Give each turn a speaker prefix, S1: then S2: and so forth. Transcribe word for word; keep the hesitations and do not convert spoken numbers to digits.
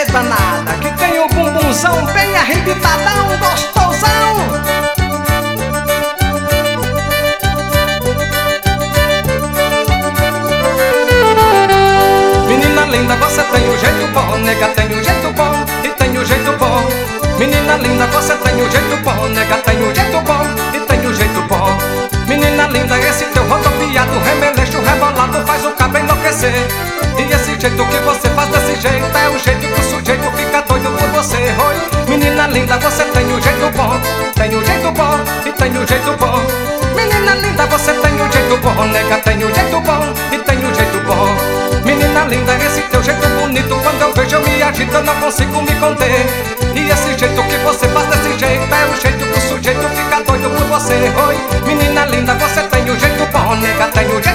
S1: danada, que tem o bumbumzão bem arrebitadão, gostosão. Menina linda, você tem o jeito bom, nega tem o jeito bom e tem o jeito bom. Menina linda, você tem o jeito bom, nega tem o jeito bom e tem o jeito bom. Menina linda, esse teu rodopiado, remeleixo, rebolado faz o cabo enlouquecer. E esse jeito que você faz desse jeito é o jeito que o sujeito fica doido por você. Oi, menina linda, você tem o jeito bom, tem o jeito bom e tem o jeito bom. Menina linda, você tem o jeito bom, nega tem o jeito bom e tem o jeito bom. Menina linda, esse teu jeito bonito, quando eu vejo eu me agito, eu não consigo me conter. E esse jeito que você faz desse jeito é o jeito que o sujeito fica doido por você. Oi, menina linda, você tem o jeito bom, nega tem o jeito